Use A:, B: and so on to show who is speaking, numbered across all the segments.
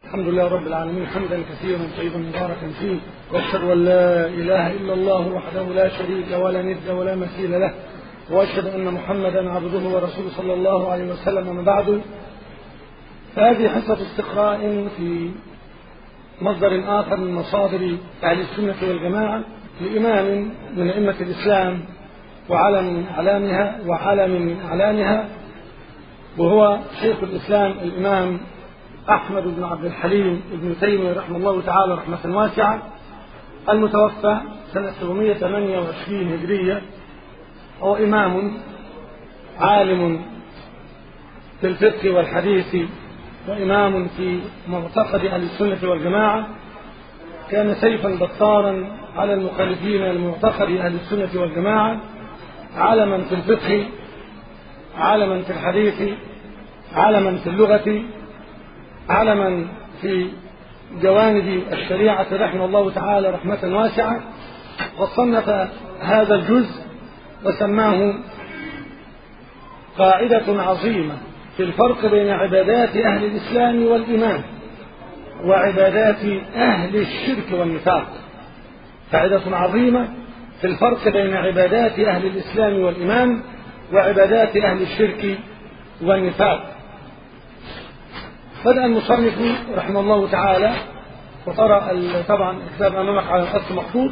A: الحمد لله رب العالمين حمدا كثيرا طيبا مباركا فيه، واشهد ان لا اله الا الله وحده لا شريك ولا ند ولا مثيل له، واشهد ان محمدا عبده ورسوله صلى الله عليه وسلم. ومن بعد، فهذه حصه استقراء في مصدر اخر من مصادر اهل السنه والجماعه لامام من ائمه الاسلام وعلم من اعلامها، وهو شيخ الاسلام الامام أحمد بن عبد الحليم ابن تيمية رحمه الله تعالى رحمة واسعة، المتوفى سنة 728 هجرية. هو إمام عالم في الفقه والحديث، وإمام في معتقد أهل السنة والجماعة. كان سيفا بطارا على المخالفين لمعتقد أهل السنة والجماعة، علما في الفقه، علما في الحديث، علما في اللغة، علما في جوانب الشريعة رحمه الله تعالى رحمة واسعة. وصنف هذا الجزء وسماه قاعدة عظيمة في الفرق بين عبادات أهل الإسلام والإيمان وعبادات أهل الشرك والنفاق. قاعدة عظيمة في الفرق بين عبادات أهل الإسلام والإيمان وعبادات أهل الشرك والنفاق. بدأ المصنف رحمه الله تعالى، وترى طبعا الكتاب أمامك على الأصل مخطوط.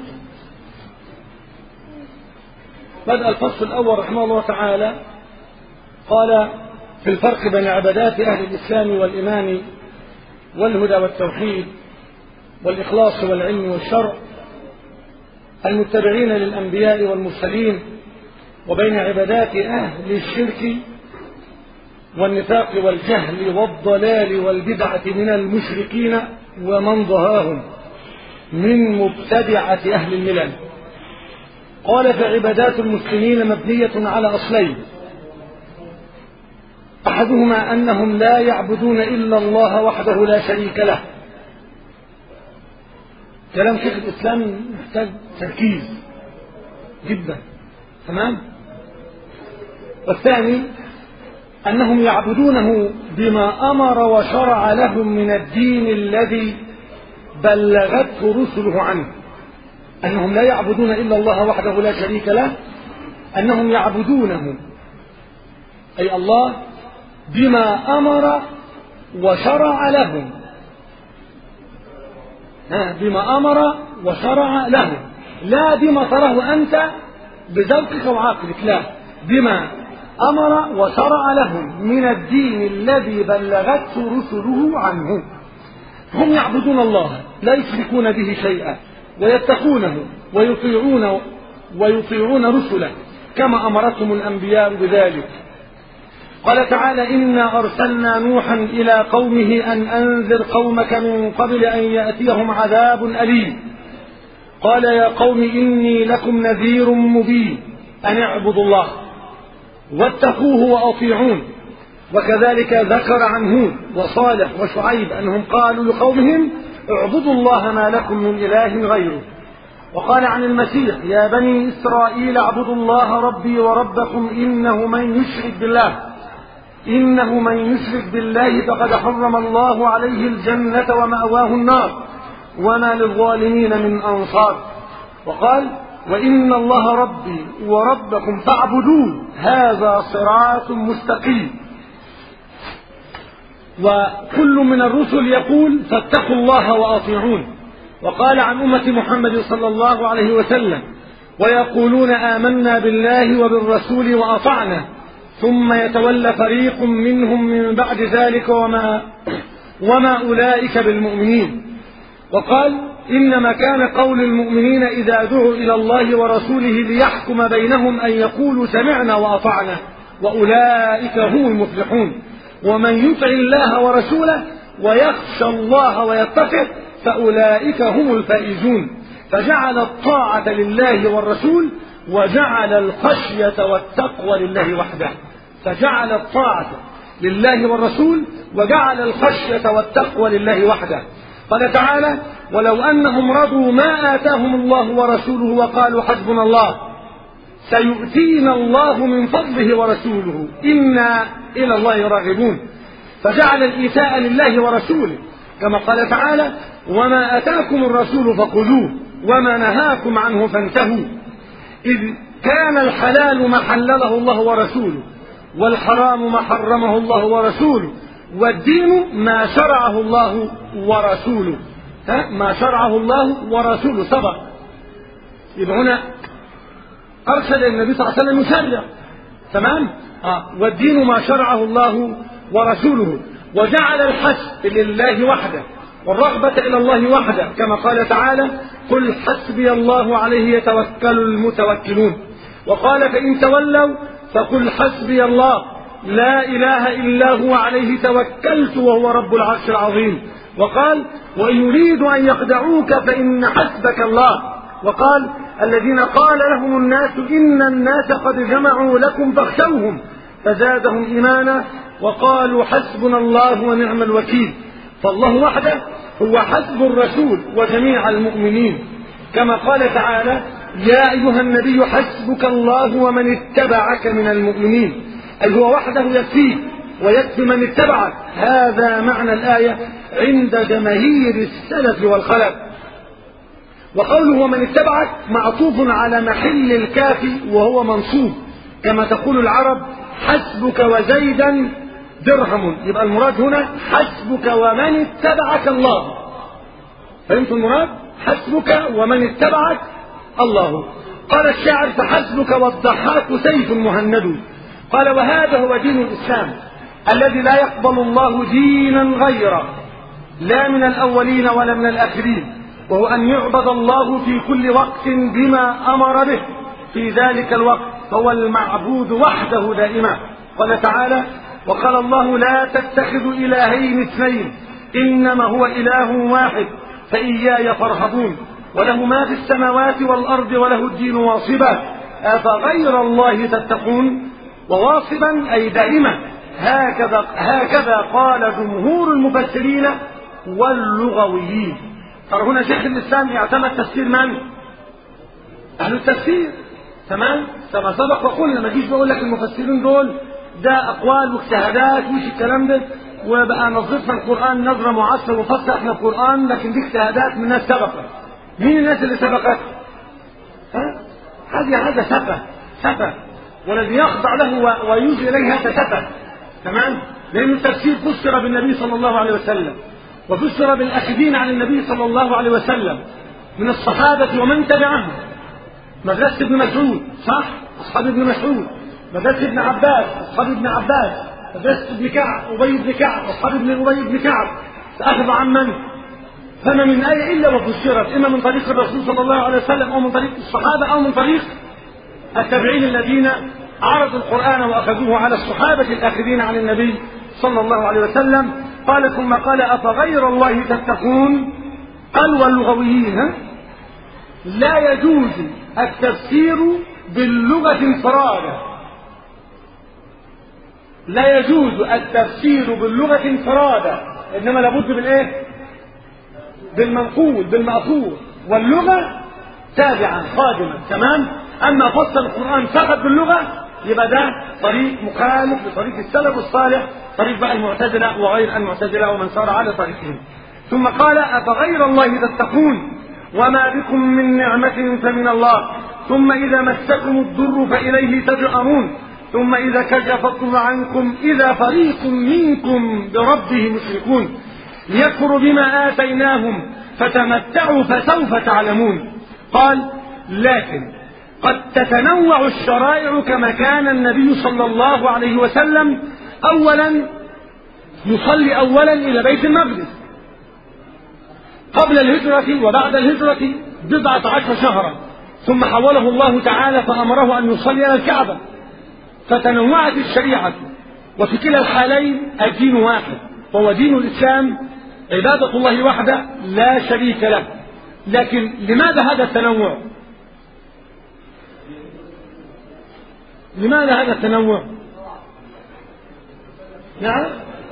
A: بدأ الفصل الأول رحمه الله تعالى قال: في الفرق بين عبادات أهل الإسلام والإيمان والهدى والتوحيد والإخلاص والعلم والشرع المتبعين للأنبياء والمرسلين، وبين عبادات أهل الشرك والنفاق والجهل والضلال والبدعة من المشركين ومن ضهاهم من مبتدعة أهل الملل. قال: فعبادات المسلمين مبنية على أصلين: أحدهما أنهم لا يعبدون إلا الله وحده لا شريك له. كلام شيخ الإسلام محتاج تركيز جدا، تمام؟ والثاني أنهم يعبدونه بما أمر وشرع لهم من الدين الذي بلغته رسله عنه. أنهم لا يعبدون إلا الله وحده لا شريك له، أنهم يعبدونه أي الله بما أمر وشرع لهم، بما أمر وشرع لهم، لا بما تراه أنت بذوقك وعقلك، لا، بما أمر وشرع لهم من الدين الذي بلغته رسله عنه. هم يعبدون الله لا يشركون به شيئا، ويتقونه ويطيعون رسله كما أمرتهم الأنبياء بذلك. قال تعالى: إنا أرسلنا نوحا إلى قومه أن أنذر قومك من قبل أن يأتيهم عذاب أليم. قال: يا قوم إني لكم نذير مبين أن اعبدوا الله واتقوه وأطيعون. وكذلك ذكر عن هود وصالح وشعيب أنهم قالوا لقومهم: اعبدوا الله ما لكم من إله غيره. وقال عن المسيح: يا بني إسرائيل اعبدوا الله ربي وربكم إنه من يشرك بالله فقد حرم الله عليه الجنة ومأواه النار وما للظالمين من أنصار. وقال: وإن الله ربي وربكم فاعبدوه هذا صراط مستقيم. وكل من الرسل يقول: فاتقوا الله وأطيعون. وقال عن أمة محمد صلى الله عليه وسلم: ويقولون آمنا بالله وبالرسول وأطعنا ثم يتولى فريق منهم من بعد ذلك وما أولئك بالمؤمنين. وقال: إنما كان قول المؤمنين إذا دعوا إلى الله ورسوله ليحكم بينهم أن يقولوا سمعنا وأطعنا وأولئك هم المفلحون. ومن يطع الله ورسوله ويخشى الله ويتقه فأولئك هم الفائزون. فجعل الطاعة لله والرسول وجعل الخشية والتقوى لله وحده. فجعل الطاعة لله والرسول وجعل الخشية والتقوى لله وحده. قال تعالى: ولو أنهم رضوا ما آتاهم الله ورسوله وقالوا حسبنا الله سيؤتينا الله من فضله ورسوله إنا إلى الله راغبون. فجعل الإيتاء لله ورسوله كما قال تعالى: وما أتاكم الرسول فخذوه وما نهاكم عنه فانتهوا، إذ كان الحلال ما حلله الله ورسوله، والحرام ما حرمه الله ورسوله، والدين ما شرعه الله ورسوله. ما شرعه الله ورسوله سبق. يبقى هنا أرسل النبي صلى الله عليه وسلم يشرع، تمام؟ والدين ما شرعه الله ورسوله، وجعل الحسب لله وحده والرغبة إلى الله وحده، كما قال تعالى: قل حسبي الله عليه يتوكل المتوكلون. وقال: فإن تولوا فقل حسبي الله لا إله إلا هو عليه توكلت وهو رب العرش العظيم. وقال: وإن يريدوا أن يخدعوك فإن حسبك الله. وقال: الذين قال لهم الناس إن الناس قد جمعوا لكم فاخشوهم فزادهم إيمانا وقالوا حسبنا الله ونعم الوكيل. فالله وحده هو حسب الرسول وجميع المؤمنين، كما قال تعالى: يا أيها النبي حسبك الله ومن اتبعك من المؤمنين، أي هو وحده يكفيه ويكفي من اتبعك. هذا معنى الآية عند جماهير السلف والخلف. وقوله ومن اتبعك معطوف على محل الكافي وهو منصوب، كما تقول العرب: حسبك وزيدا درهم. يبقى المراد هنا حسبك ومن اتبعك الله. فهمت المراد؟ حسبك ومن اتبعك الله. قال الشاعر: فحسبك والضحاك سيف مهند. قال: وهذا هو دين الإسلام الذي لا يقبل الله دينا غيره، لا من الأولين ولا من الآخرين، وهو أن يعبد الله في كل وقت بما أمر به في ذلك الوقت، فهو المعبود وحده دائما. قال تعالى: وقال الله: لا تتخذوا إلهين اثنين إنما هو إله واحد فإياي فارهبون، وله ما في السماوات والأرض وله الدين واصبا أفغير الله تتقون. وواصبا أي دائما، هكذا قال جمهور المفسرين واللغويين. ترى هنا شيخ الإسلام اعتمد تفسير من؟ أهل التفسير، تمام؟ كما سبق وقلنا، ما جيش بقول لك المفسرين دول ده أقوال واجتهادات وش الكلام ده، وبقى نظرتنا القرآن نظرة معاصرة وفسر احنا القرآن، لكن دي اجتهادات من ناس سبقت. مين الناس اللي سبقت؟ هذا سفه، والذي يخضع له ويوجه إليه هذا سفه، تمام؟ لأن التفسير فسر بالنبي صلى الله عليه وسلم، وفسر بالأخذين عن النبي صلى الله عليه وسلم من الصحابة ومن تبعهم. مدرسة ابن مسعود، صح؟ أصحاب ابن مسعود. مدرسة ابن عباس، أصحاب ابن عباس. مدرسة ابن كعب، أبي بن كعب، أصحاب ابن أبي بن كعب. أخذ عن من؟ فما من آية إلا وفسرت، إما من طريق الرسول صلى الله عليه وسلم أو من طريق الصحابة أو من طريق التابعين الذين عرضوا القرآن وأخذوه على الصحابة الآخذين عن النبي صلى الله عليه وسلم. قال ثم قال: أفغير الله تتقون؟ قال: واللغويين لا يجوز التفسير باللغة انفرادا، لا يجوز التفسير باللغة انفرادا، إنما لابد بالإيه؟ بالمنقول بالمأثور، واللغة تابعة خادمة، تمام؟ أما فصل القرآن فقط باللغة يبقى ده طريق مخالف لطريق السلف الصالح، طريق بقى المعتزلة وغير المعتزلة ومن سار على طريقهم. ثم قال: أفغير الله تتقون وما بكم من نعمة فمن الله ثم إذا مسكم الضر فإليه تجأرون ثم إذا كشف الضر عنكم إذا فريق منكم بربهم يشركون ليكفروا بما آتيناهم فتمتعوا فسوف تعلمون. قال: لكن قد تتنوع الشرائع كما كان النبي صلى الله عليه وسلم أولا يصلي أولا إلى بيت المقدس قبل الهجرة وبعد الهجرة 19 شهرا، ثم حوله الله تعالى فأمره أن يصلي إلى الكعبة، فتنوعت الشريعة، وفي كلا الحالين الدين واحد، وهو دين الإسلام، عبادة الله وحده لا شريك له. لكن لماذا هذا التنوع؟ لماذا هذا التنوع؟ نعم،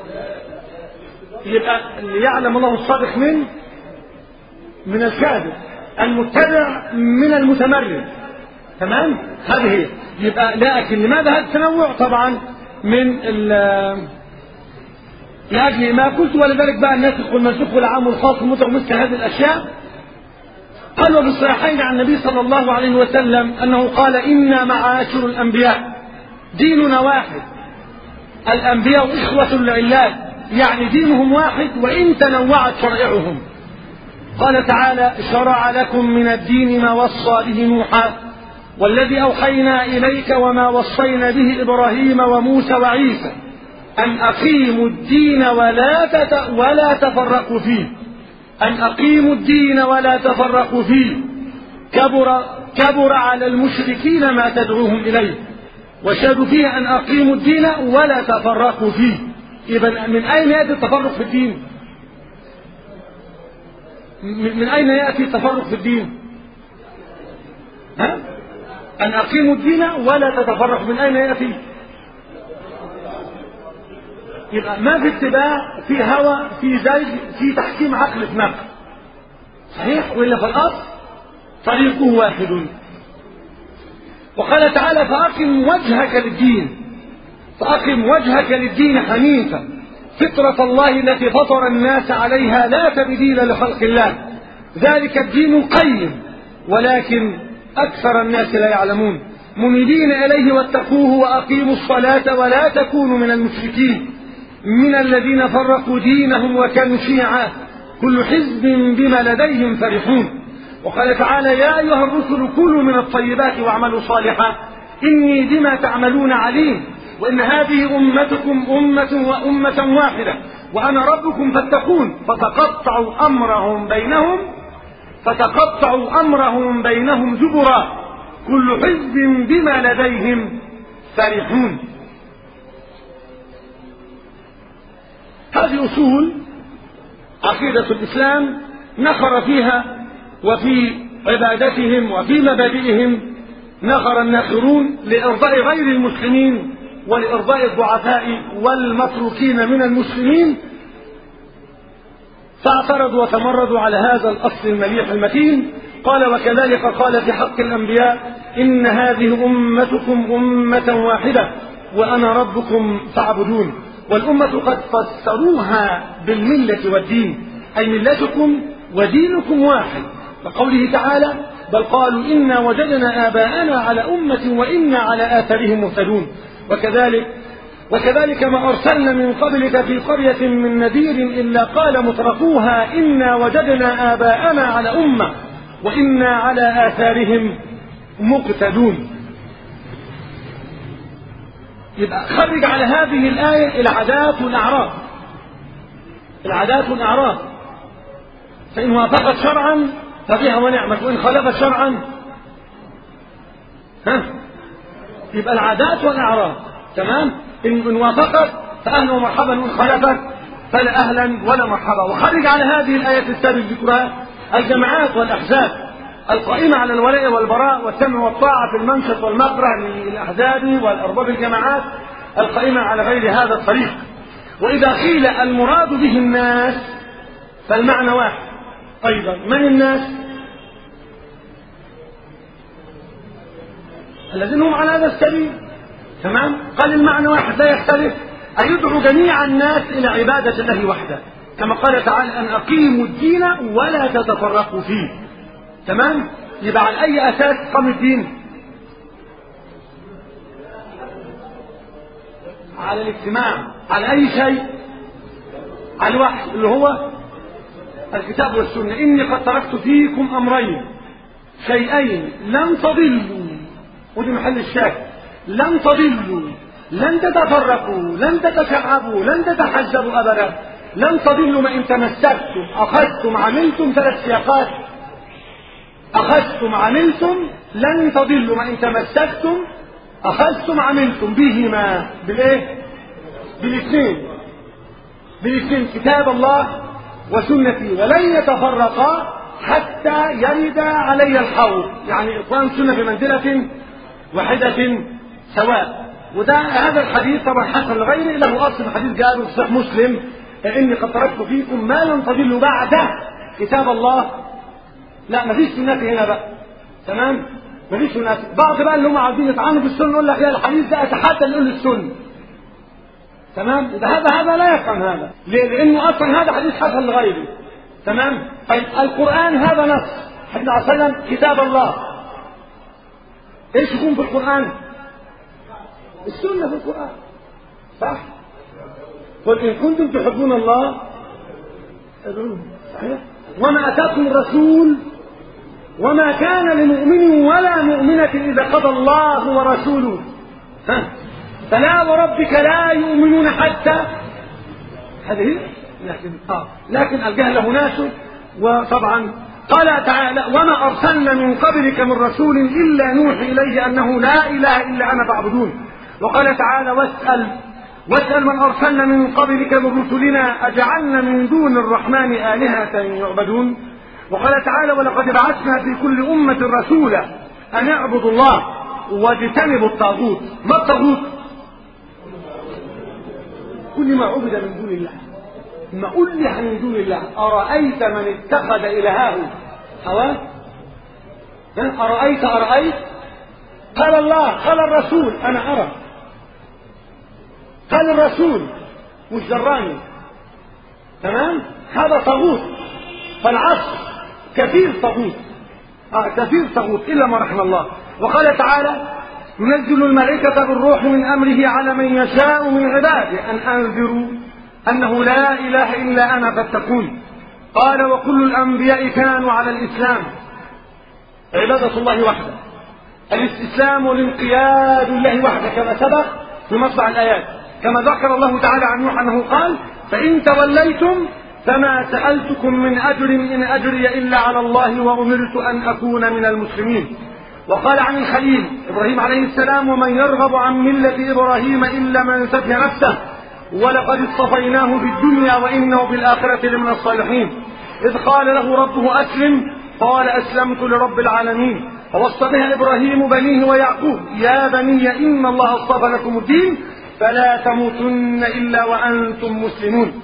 A: يبقى ليعلم الله الصادق من الكاذب، المتبع من المتمرد، تمام؟ هذه هي. يبقى لكن لماذا هذا التنوع؟ طبعا من لأجل ما قلت. ولذلك بقى الناسخ والمنسوخ والعام والخاص والمطلق مثل هذه الأشياء. قال وفي الصحيحين عن النبي صلى الله عليه وسلم أنه قال إنا معاشر الأنبياء ديننا واحد. الأنبياء إخوة العلات، يعني دينهم واحد وإن تنوعت شرائعهم. قال تعالى شرع لكم من الدين ما وصى به نوحا والذي أوحينا إليك وما وصينا به إبراهيم وموسى وعيسى أن أقيموا الدين ولا تفرقوا فيه. أن أقيموا الدين ولا تفرقوا فيه. كبر على المشركين ما تدعوهم إليه. وشهدوا فيها أن أقيموا الدين ولا تفرقوا فيه. إذن من أين يأتي التفرق في الدين؟ من أين يأتي التفرق في الدين؟ ها؟ أن أقيموا الدين ولا تتفرقوا، من أين يأتي؟ يبقى ما في اتباع، في هوى، في زيغ، في تحكيم عقل في نقل. صحيح؟ وإلا في الأصل طريقه واحد. وقال تعالى فأقم وجهك للدين. فأقم وجهك للدين حنيفا فطرة الله التي فطر الناس عليها لا تبديل لخلق الله ذلك الدين القيم ولكن أكثر الناس لا يعلمون منيبين إليه واتقوه وأقيموا الصلاة ولا تكونوا من المشركين من الذين فرقوا دينهم وكانوا شيعا كل حزب بما لديهم فرحون. وقال تعالى يا أيها الرسل كلوا من الطيبات واعملوا صالحا إني بما تعملون عليم وإن هذه أمتكم أمة واحدة وأنا ربكم فاتقون فتقطعوا أمرهم بينهم زبرا كل حزب بما لديهم فرحون. هذه أصول عقيدة الإسلام نخر فيها وفي عبادتهم وفي مبادئهم نخر الناخرون لإرضاء غير المسلمين ولإرضاء الضعفاء والمتروكين من المسلمين، فاعترضوا وتمردوا على هذا الأصل المليح المتين. قال وكذلك قال في حق الأنبياء إن هذه أمتكم أمة واحدة وأنا ربكم فاعبدون. والأمة قد فسروها بالملة والدين أي ملتكم ودينكم واحد وقوله تعالى بل قالوا إنا وجدنا آباءنا على أمة وإنا على آثارهم مهتدون. وكذلك ما أرسلنا من قبلك في قرية من نذير إلا قال مترفوها إنا وجدنا آباءنا على أمة وإنا على آثارهم مقتدون. يبقى خرج على هذه الآية العادات والأعراف فإن وافقت شرعا فبها ونعمت وإن خالفت شرعا يبقى العادات والأعراف تمام. إن وافقت فأهلا ومرحبا وإن خالفت فلا أهلا ولا مرحبا. وخرج على هذه الآية السابق ذكرها الجماعات والأحزاب القائمة على الولاء والبراء والسمع والطاعة في المنشط والمكره للأحزاب والأرباب الجماعات القائمة على غير هذا الطريق. وإذا قيل المراد به الناس فالمعنى واحد أيضا. من الناس؟ الذين هم على هذا السبيل تمام. قال المعنى واحد لا يختلف أن يدعو جميع الناس إلى عبادة الله وحده كما قال تعالى أن أقيموا الدين ولا تتفرقوا فيه تمام. يبقى على أي أساس قام الدين؟ على الاجتماع. على أي شيء؟ على الوحي اللي هو الكتاب والسنة. إني قد تركت فيكم أمرين شيئين لن تضلوا ودي محل الشاهد لن تضلوا لن تتفرقوا لن تتشعبوا لن تتحزبوا أبدا لن تضلوا ما إن تمسكتم أخذتم عملتم. ثلاث سياقات أخذتم عملتم لن تضلوا ما إن تمسكتم أخذتم عملتم بهما بالإيه؟ بالاثنين كتاب الله وسنتي ولن يتفرقا حتى يرد علي الحوض. يعني إقوام سنة في منزلة واحدة سواء. وده هذا الحديث طبعا حسن لغيره له أصل حديث جابر في صحيح مسلم إني قد تركت فيكم ما لن تضلوا بعد كتاب الله. لا مفيش سنتي هنا بقى تمام. مفيش سنتي. بعض بقى اللي هم عايزين يتعاملوا بالسنة يقول لك لا الحديث ده أتحدى اللي يقول السنة تمام؟ هذا لا يفهم هذا، لأنه أصلا هذا حديث حسن لغيره. تمام؟ طيب القرآن هذا نص، حديث عليه وسلم كتاب الله. ايش يكون في القرآن؟ السنة في القرآن، صح؟ قل إن كنتم تحبون الله ادعوه، صحيح؟ وما أتاكم الرسول وما كان لمؤمن ولا مؤمنة إذا قضى الله ورسوله فلا وربك لا يؤمنون حتى هذه لكن الجهل هناك. وطبعا قال تعالى وما أرسلنا من قبلك من رسول إلا نوحي إليه أنه لا إله إلا أنا فاعبدون. وقال تعالى واسأل من أرسلنا من قبلك من رسلنا أجعلنا من دون الرحمن آلهة يعبدون. وقال تعالى ولقد بعثنا في كل أمة رسولا أن اعبدوا الله واجتنبوا الطاغوت. ما الطاغوت؟ كل ما عبد من دون الله، ما أله من دون الله. أرأيت من اتخذ إلهه هواه؟ أرأيت قال الله قال الرسول أنا أرى، قال الرسول مش دراني. تمام؟ هذا طاغوت. فالعصر كثير طاغوت، كثير طاغوت إلا ما رحم الله. وقال تعالى ينزل الملائكة بالروح من أمره على من يشاء من عباده أن أنذروا أنه لا إله إلا أنا فاتقون. قال وكل الأنبياء كانوا على الإسلام، عبادة الله وحده، الاستسلام والانقياد لله وحده كما سبق في مطلع الآيات. كما ذكر الله تعالى عن نوح أنه قال فإن توليتم فما سألتكم من أجر إن أجري إلا على الله وأمرت أن أكون من المسلمين. وقال عن الخليل إبراهيم عليه السلام ومن يرغب عن ملة إبراهيم إلا من سفه نفسه ولقد اصطفيناه في الدنيا وإنه بالآخرة لمن الصالحين. إذ قال له ربه أسلم قال أسلمت لرب العالمين. فوصى بها إبراهيم بنيه ويعقوب يا بني إن الله اصطفى لكم الدين فلا تموتن إلا وأنتم مسلمون.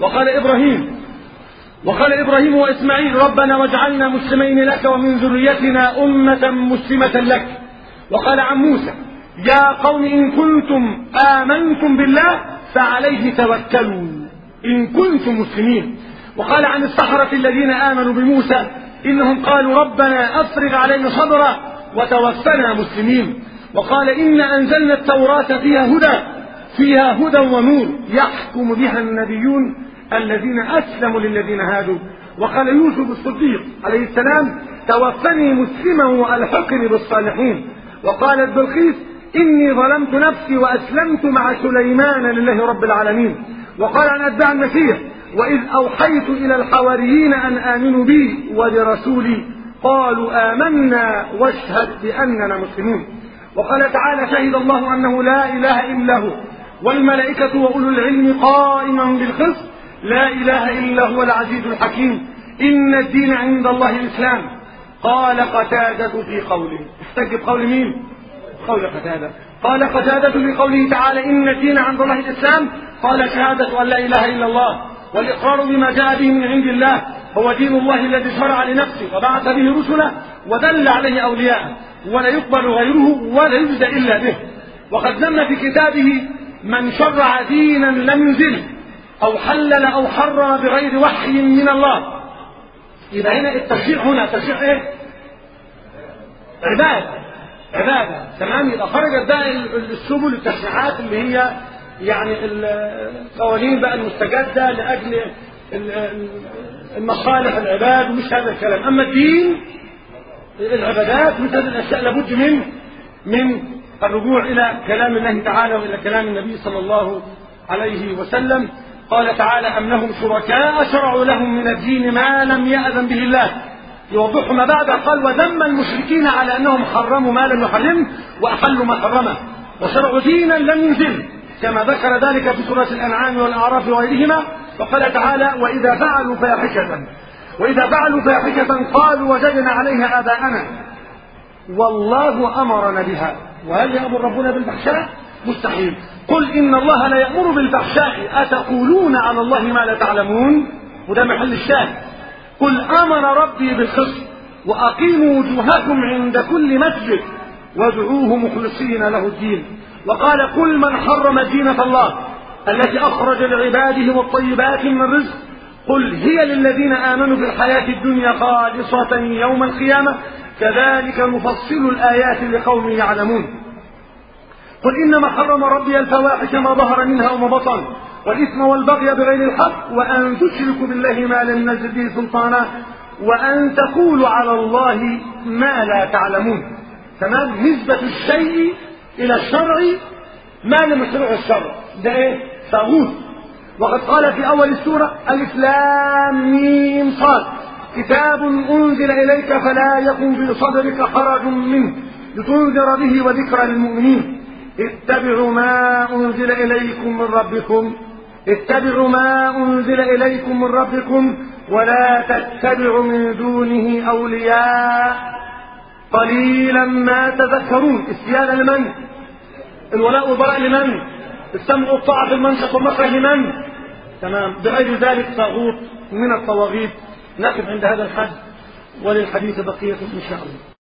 A: وقال إبراهيم وإسماعيل ربنا واجعلنا مسلمين لك ومن ذريتنا أمة مسلمة لك. وقال عن موسى يا قوم إن كنتم آمنتم بالله فعليه توكلوا إن كنتم مسلمين. وقال عن السحرة الذين آمنوا بموسى إنهم قالوا ربنا أفرغ علينا صبرا وتوفنا مسلمين. وقال إنا أنزلنا التوراة فيها هدى ونور يحكم بها النبيون الذين أسلموا للذين هادوا. وقال يوسف الصديق عليه السلام توفني مسلما وألحقني بالصالحين. وقالت بلقيس إني ظلمت نفسي وأسلمت مع سليمان لله رب العالمين. وقال عن أتباع المسيح وإذ أوحيت إلى الحواريين أن آمنوا بي وبرسولي قالوا آمنا واشهد بأننا مسلمون. وقال تعالى شهد الله أنه لا إله إلا هو والملائكة وأولو العلم قائما بالقسط لا إله إلا هو العزيز الحكيم إن الدين عند الله الإسلام. قال قتادة في قوله استجب قول مين؟ قول قتادة. قال قتادة في قوله تعالى إن الدين عند الله الإسلام قال شهادة أن لا إله إلا الله والإقرار بما جاء به من عند الله هو دين الله الذي شرع لنفسه وبعث به رسله ودل عليه أولياءه ولا يقبل غيره ولا يجزى إلا به. وقد ذم في كتابه من شرع دينا لم ينزل أو حلل أو حرم بغير وحي من الله. يبقى هنا التشريع هنا تشريع إيه؟ عبادة. تمام. يبقى خرجت بقى السبل التشريعات اللي هي يعني القوانين بقى المستجدة لأجل المصالح العباد ومش هذا الكلام. أما الدين العبادات مثل الأشياء لابد من الرجوع إلى كلام الله تعالى وإلى كلام النبي صلى الله عليه وسلم. قال تعالى أم لهم شركاء شرعوا لهم من الدين ما لم يأذن به الله. يوضح ما بعد قال وذم المشركين على أنهم حرموا ما لم يحرمه وأحلوا ما حرمه وشرعوا دينا لم ينزل كما ذكر ذلك في سورة الأنعام والأعراف وغيرهما. وقال تعالى وإذا فعلوا فاحشة قالوا وجدنا عليها آباءنا والله أمرنا بها. وهل يأمر ربنا بالفحشاء؟ مستحيل. قل إن الله لا يأمر بالفحشاء أتقولون على الله ما لا تعلمون. وده محل الشاهد. قل أمر ربي بالقسط وأقيموا وجوهكم عند كل مسجد وادعوه مخلصين له الدين. وقال قل من حرم زينة الله التي أخرج لعباده والطيبات من الرزق قل هي للذين آمنوا في الحياة الدنيا خالصة يوم القيامة كذلك نفصل الآيات لقوم يعلمون. قل إنما حرم ربي الفواحش ما ظهر منها وما بطن والإثم والبغي بغير الحق وأن تشركوا بالله ما لم ينزل به سلطانا وأن تقولوا على الله ما لا تعلمون. تمام. نسبة الشيء إلى الشرع ما لم يشرعه الشرع ده إيه؟ طاغوت. وقد قال في أول السورة ألف لام ميم صاد كتاب أنزل إليك فلا يكن في صدرك حرج منه لتنذر به وذكرى للمؤمنين اتبعوا ما أنزل إليكم من ربكم اتبعوا ما أنزل إليكم من ربكم ولا تتبعوا من دونه أولياء قليلا ما تذكرون. السيادة لمن؟ الولاء والبراء لمن؟ السمع والطاعة في المنشط والمكره لمن؟ تمام. بغير ذلك طاغوت من الطواغيت. نقف عند هذا الحد وللحديث بقية إن شاء الله.